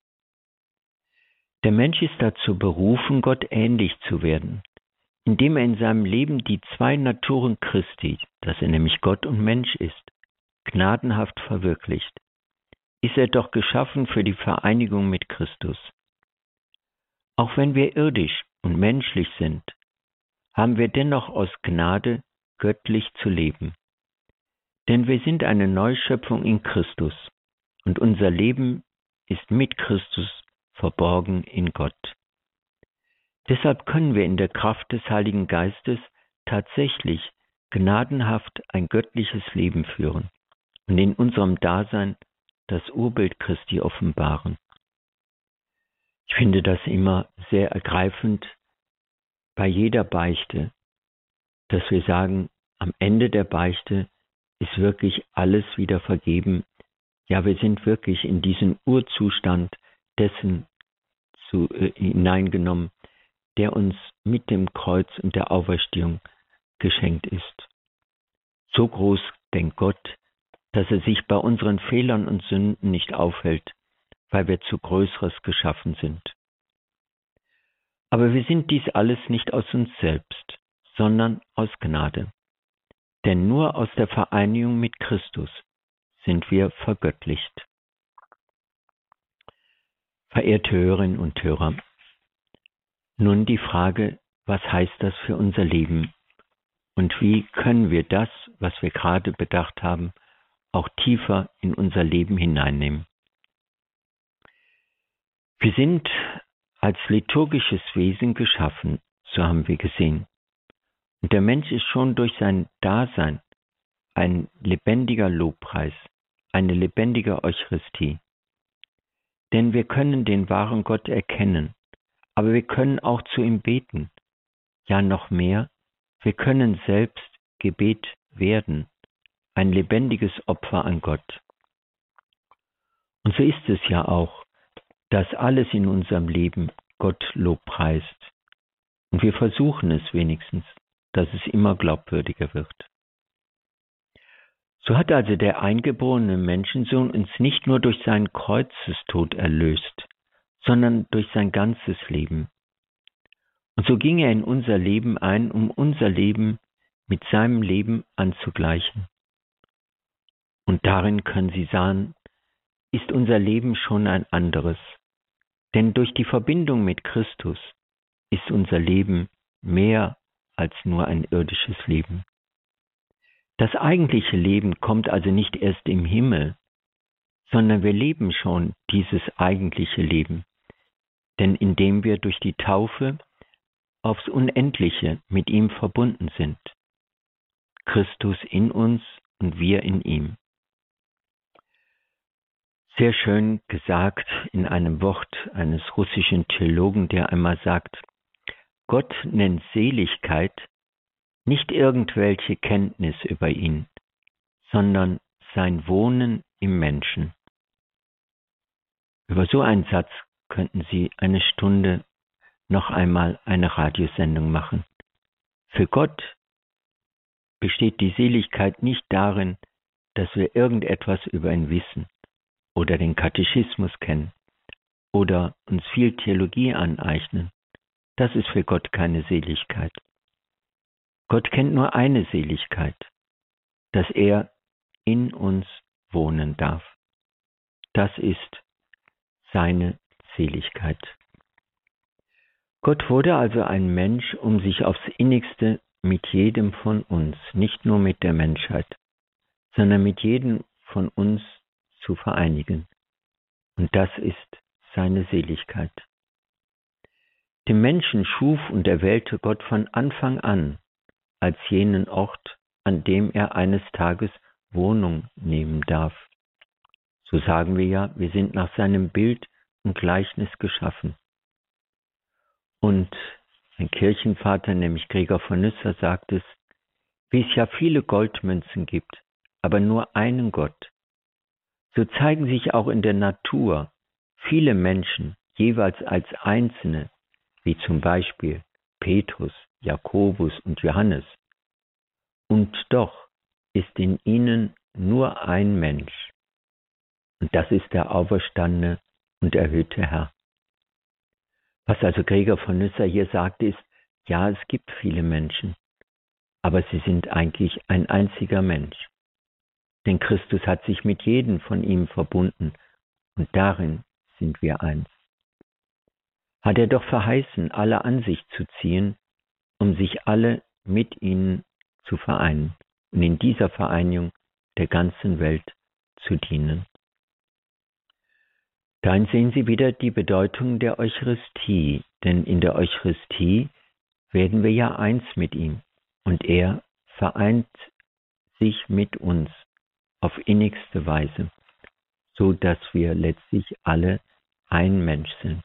Der Mensch ist dazu berufen, Gott ähnlich zu werden, indem er in seinem Leben die zwei Naturen Christi, dass er nämlich Gott und Mensch ist, gnadenhaft verwirklicht. Ist er doch geschaffen für die Vereinigung mit Christus. Auch wenn wir irdisch und menschlich sind, haben wir dennoch aus Gnade göttlich zu leben. Denn wir sind eine Neuschöpfung in Christus und unser Leben ist mit Christus verborgen in Gott. Deshalb können wir in der Kraft des Heiligen Geistes tatsächlich gnadenhaft ein göttliches Leben führen und in unserem Dasein das Urbild Christi offenbaren. Ich finde das immer sehr ergreifend bei jeder Beichte, dass wir sagen, am Ende der Beichte ist wirklich alles wieder vergeben. Ja, wir sind wirklich in diesen Urzustand dessen hineingenommen, der uns mit dem Kreuz und der Auferstehung geschenkt ist. So groß denkt Gott, dass er sich bei unseren Fehlern und Sünden nicht aufhält, weil wir zu Größeres geschaffen sind. Aber wir sind dies alles nicht aus uns selbst, sondern aus Gnade. Denn nur aus der Vereinigung mit Christus sind wir vergöttlicht. Verehrte Hörerinnen und Hörer, nun die Frage, was heißt das für unser Leben und wie können wir das, was wir gerade bedacht haben, auch tiefer in unser Leben hineinnehmen? Wir sind als liturgisches Wesen geschaffen, so haben wir gesehen. Und der Mensch ist schon durch sein Dasein ein lebendiger Lobpreis, eine lebendige Eucharistie. Denn wir können den wahren Gott erkennen, aber wir können auch zu ihm beten. Ja, noch mehr, wir können selbst Gebet werden, ein lebendiges Opfer an Gott. Und so ist es ja auch, dass alles in unserem Leben Gott lobpreist. Und wir versuchen es wenigstens, dass es immer glaubwürdiger wird. So hat also der eingeborene Menschensohn uns nicht nur durch seinen Kreuzestod erlöst, sondern durch sein ganzes Leben. Und so ging er in unser Leben ein, um unser Leben mit seinem Leben anzugleichen. Und darin können Sie sagen, ist unser Leben schon ein anderes. Denn durch die Verbindung mit Christus ist unser Leben mehr als nur ein irdisches Leben. Das eigentliche Leben kommt also nicht erst im Himmel, sondern wir leben schon dieses eigentliche Leben. Denn indem wir durch die Taufe aufs Unendliche mit ihm verbunden sind. Christus in uns und wir in ihm. Sehr schön gesagt in einem Wort eines russischen Theologen, der einmal sagt, Gott nennt Seligkeit nicht irgendwelche Kenntnis über ihn, sondern sein Wohnen im Menschen. Über so einen Satz könnten Sie eine Stunde noch einmal eine Radiosendung machen. Für Gott besteht die Seligkeit nicht darin, dass wir irgendetwas über ihn wissen oder den Katechismus kennen oder uns viel Theologie aneignen. Das ist für Gott keine Seligkeit. Gott kennt nur eine Seligkeit, dass er in uns wohnen darf. Das ist seine Seligkeit. Gott wurde also ein Mensch, um sich aufs Innigste mit jedem von uns, nicht nur mit der Menschheit, sondern mit jedem von uns zu vereinigen. Und das ist seine Seligkeit. Den Menschen schuf und erwählte Gott von Anfang an als jenen Ort, an dem er eines Tages Wohnung nehmen darf. So sagen wir ja, wir sind nach seinem Bild und Gleichnis geschaffen. Und ein Kirchenvater, nämlich Gregor von Nyssa, sagt es, wie es ja viele Goldmünzen gibt, aber nur einen Gott. So zeigen sich auch in der Natur viele Menschen jeweils als Einzelne, wie zum Beispiel Petrus, Jakobus und Johannes. Und doch ist in ihnen nur ein Mensch. Und das ist der auferstandene und erhöhte Herr. Was also Gregor von Nyssa hier sagt, ist, ja, es gibt viele Menschen, aber sie sind eigentlich ein einziger Mensch. Denn Christus hat sich mit jedem von ihm verbunden und darin sind wir eins. Hat er doch verheißen, alle an sich zu ziehen, um sich alle mit ihnen zu vereinen und in dieser Vereinigung der ganzen Welt zu dienen. Darin sehen Sie wieder die Bedeutung der Eucharistie, denn in der Eucharistie werden wir ja eins mit ihm und er vereint sich mit uns auf innigste Weise, so dass wir letztlich alle ein Mensch sind.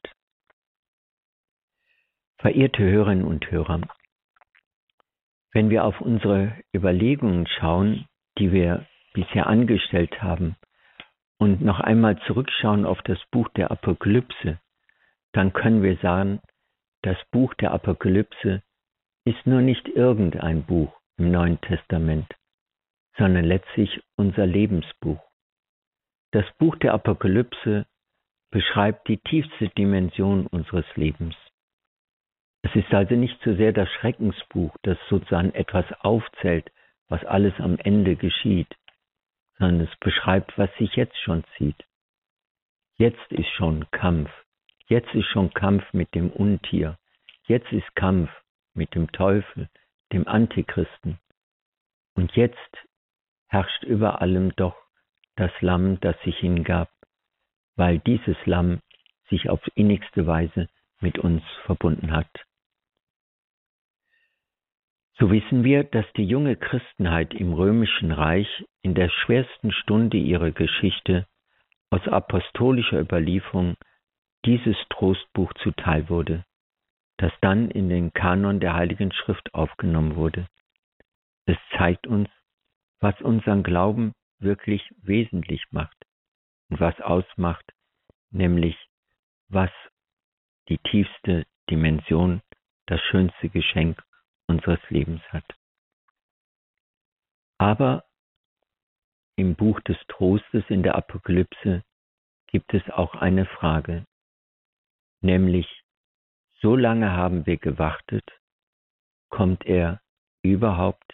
Verehrte Hörerinnen und Hörer, wenn wir auf unsere Überlegungen schauen, die wir bisher angestellt haben, und noch einmal zurückschauen auf das Buch der Apokalypse, dann können wir sagen, das Buch der Apokalypse ist nur nicht irgendein Buch im Neuen Testament, sondern letztlich unser Lebensbuch. Das Buch der Apokalypse beschreibt die tiefste Dimension unseres Lebens. Es ist also nicht so sehr das Schreckensbuch, das sozusagen etwas aufzählt, was alles am Ende geschieht, sondern es beschreibt, was sich jetzt schon zieht. Jetzt ist schon Kampf, Jetzt ist schon Kampf mit dem Untier. Jetzt ist Kampf mit dem Teufel, dem Antichristen. Und jetzt herrscht über allem doch das Lamm, das sich hingab, weil dieses Lamm sich auf innigste Weise mit uns verbunden hat. So wissen wir, dass die junge Christenheit im Römischen Reich in der schwersten Stunde ihrer Geschichte aus apostolischer Überlieferung dieses Trostbuch zuteil wurde, das dann in den Kanon der Heiligen Schrift aufgenommen wurde. Es zeigt uns, was unseren Glauben wirklich wesentlich macht und was ausmacht, nämlich was die tiefste Dimension, das schönste Geschenk unseres Lebens hat. Aber im Buch des Trostes in der Apokalypse gibt es auch eine Frage, nämlich: So lange haben wir gewartet, kommt er überhaupt?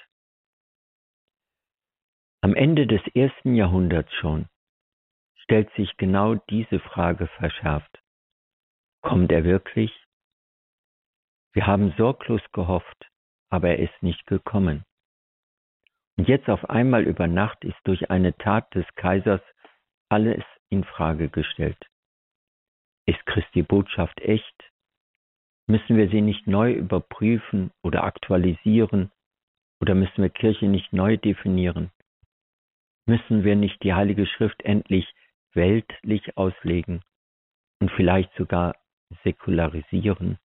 Am Ende des 1. Jahrhunderts schon stellt sich genau diese Frage verschärft. Kommt er wirklich? Wir haben sorglos gehofft, aber er ist nicht gekommen. Und jetzt auf einmal über Nacht ist durch eine Tat des Kaisers alles in Frage gestellt. Ist Christi Botschaft echt? Müssen wir sie nicht neu überprüfen oder aktualisieren? Oder müssen wir Kirche nicht neu definieren? Müssen wir nicht die Heilige Schrift endlich weltlich auslegen und vielleicht sogar säkularisieren?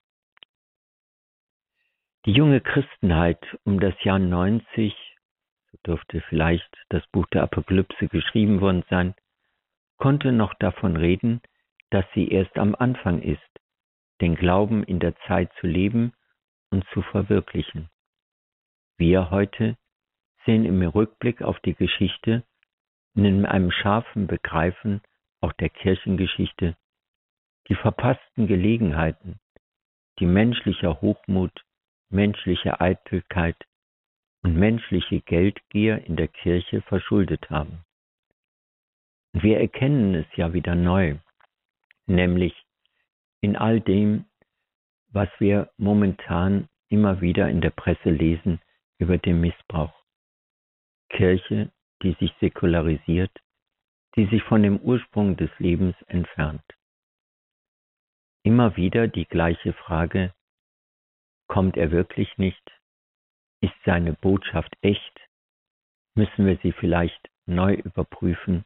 Die junge Christenheit um das Jahr 90, so dürfte vielleicht das Buch der Apokalypse geschrieben worden sein, konnte noch davon reden, dass sie erst am Anfang ist, den Glauben in der Zeit zu leben und zu verwirklichen. Wir heute sehen im Rückblick auf die Geschichte und in einem scharfen Begreifen auch der Kirchengeschichte die verpassten Gelegenheiten, die menschlicher Hochmut, menschliche Eitelkeit und menschliche Geldgier in der Kirche verschuldet haben. Und wir erkennen es ja wieder neu, nämlich in all dem, was wir momentan immer wieder in der Presse lesen über den Missbrauch. Kirche, die sich säkularisiert, die sich von dem Ursprung des Lebens entfernt. Immer wieder die gleiche Frage: Kommt er wirklich nicht? Ist seine Botschaft echt? Müssen wir sie vielleicht neu überprüfen?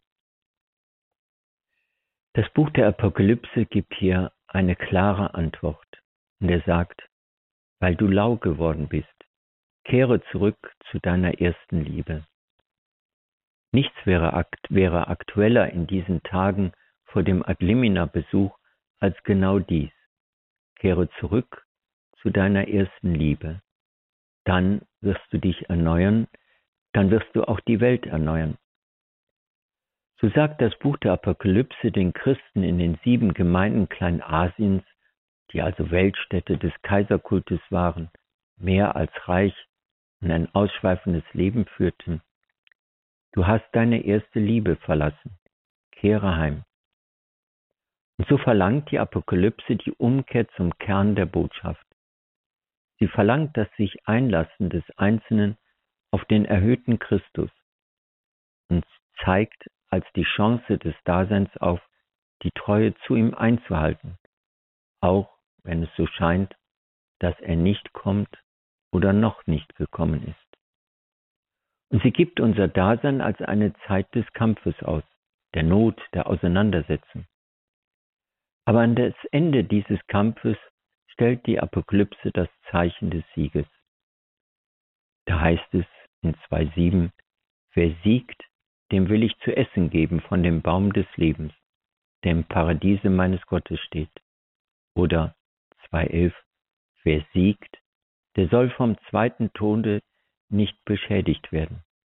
Das Buch der Apokalypse gibt hier eine klare Antwort. Und er sagt: Weil du lau geworden bist, kehre zurück zu deiner ersten Liebe. Nichts wäre aktueller in diesen Tagen vor dem Adlimina-Besuch als genau dies. Kehre zurück zu deiner ersten Liebe. Dann wirst du dich erneuern, dann wirst du auch die Welt erneuern. So sagt das Buch der Apokalypse den Christen in den 7 Gemeinden Kleinasiens, die also Weltstädte des Kaiserkultes waren, mehr als reich und ein ausschweifendes Leben führten: Du hast deine erste Liebe verlassen, kehre heim. Und so verlangt die Apokalypse die Umkehr zum Kern der Botschaft. Sie verlangt das sich Einlassen des Einzelnen auf den erhöhten Christus und zeigt als die Chance des Daseins auf, die Treue zu ihm einzuhalten, auch wenn es so scheint, dass er nicht kommt oder noch nicht gekommen ist. Und sie gibt unser Dasein als eine Zeit des Kampfes aus, der Not, der Auseinandersetzung. Aber an das Ende dieses Kampfes stellt die Apokalypse das Zeichen des Sieges. Da heißt es in 2,7: Wer siegt, dem will ich zu essen geben von dem Baum des Lebens, der im Paradiese meines Gottes steht. Oder 2,11: Wer siegt, der soll vom zweiten Tode nicht beschädigt werden.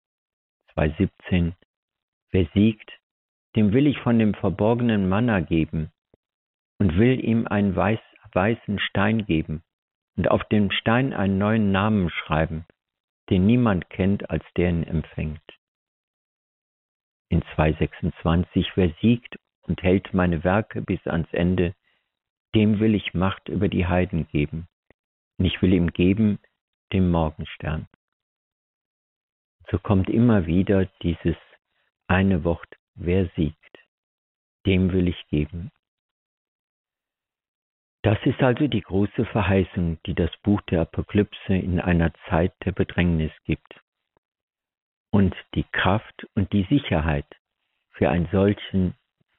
2,17: Wer siegt, dem will ich von dem verborgenen Manna geben und will ihm einen weißen Stein geben und auf dem Stein einen neuen Namen schreiben, den niemand kennt, als der ihn empfängt. In 2,26: Wer siegt und hält meine Werke bis ans Ende, dem will ich Macht über die Heiden geben. Und ich will ihm geben den Morgenstern. So kommt immer wieder dieses eine Wort, wer siegt, dem will ich geben. Das ist also die große Verheißung, die das Buch der Apokalypse in einer Zeit der Bedrängnis gibt. Und die Kraft und die Sicherheit für einen solchen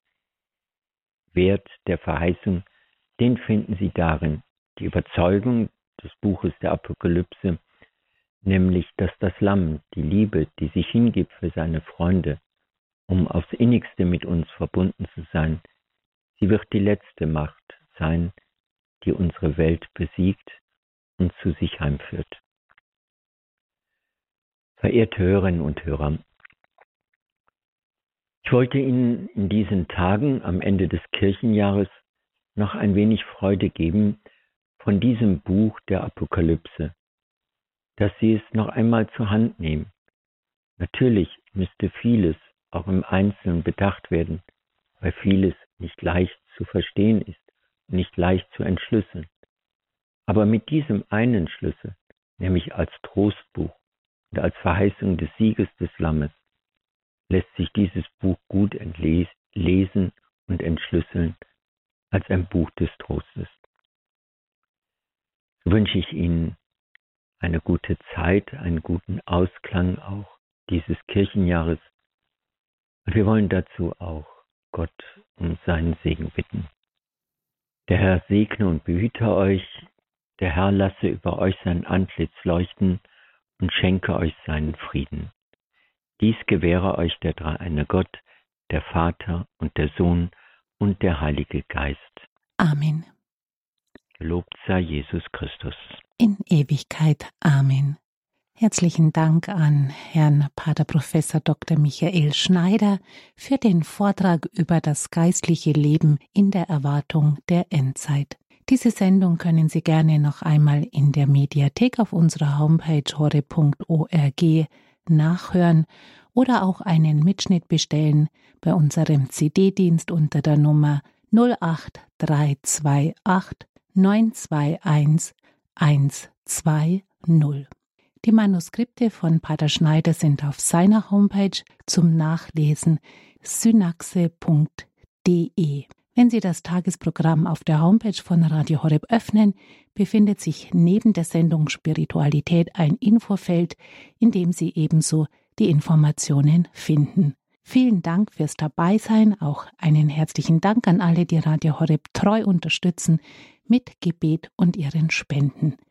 Wert der Verheißung, den finden Sie darin, die Überzeugung des Buches der Apokalypse, nämlich, dass das Lamm, die Liebe, die sich hingibt für seine Freunde, um aufs Innigste mit uns verbunden zu sein, sie wird die letzte Macht sein, die unsere Welt besiegt und zu sich heimführt. Verehrte Hörerinnen und Hörer, ich wollte Ihnen in diesen Tagen am Ende des Kirchenjahres noch ein wenig Freude geben von diesem Buch der Apokalypse, dass Sie es noch einmal zur Hand nehmen. Natürlich müsste vieles auch im Einzelnen bedacht werden, weil vieles nicht leicht zu verstehen ist, nicht leicht zu entschlüsseln. Aber mit diesem einen Schlüssel, nämlich als Trostbuch und als Verheißung des Sieges des Lammes, lässt sich dieses Buch gut lesen und entschlüsseln als ein Buch des Trostes. So wünsche ich Ihnen eine gute Zeit, einen guten Ausklang auch dieses Kirchenjahres. Und wir wollen dazu auch Gott um seinen Segen bitten. Der Herr segne und behüte euch, der Herr lasse über euch sein Antlitz leuchten und schenke euch seinen Frieden. Dies gewähre euch der dreieine Gott, der Vater und der Sohn und der Heilige Geist. Amen. Gelobt sei Jesus Christus. In Ewigkeit. Amen. Herzlichen Dank an Herrn Pater Professor Dr. Michael Schneider für den Vortrag über das geistliche Leben in der Erwartung der Endzeit. Diese Sendung können Sie gerne noch einmal in der Mediathek auf unserer Homepage horeb.org nachhören oder auch einen Mitschnitt bestellen bei unserem CD-Dienst unter der Nummer 08328 921 120. Die Manuskripte von Pater Schneider sind auf seiner Homepage zum Nachlesen synaxe.de. Wenn Sie das Tagesprogramm auf der Homepage von Radio Horeb öffnen, befindet sich neben der Sendung Spiritualität ein Infofeld, in dem Sie ebenso die Informationen finden. Vielen Dank fürs Dabeisein, auch einen herzlichen Dank an alle, die Radio Horeb treu unterstützen mit Gebet und ihren Spenden.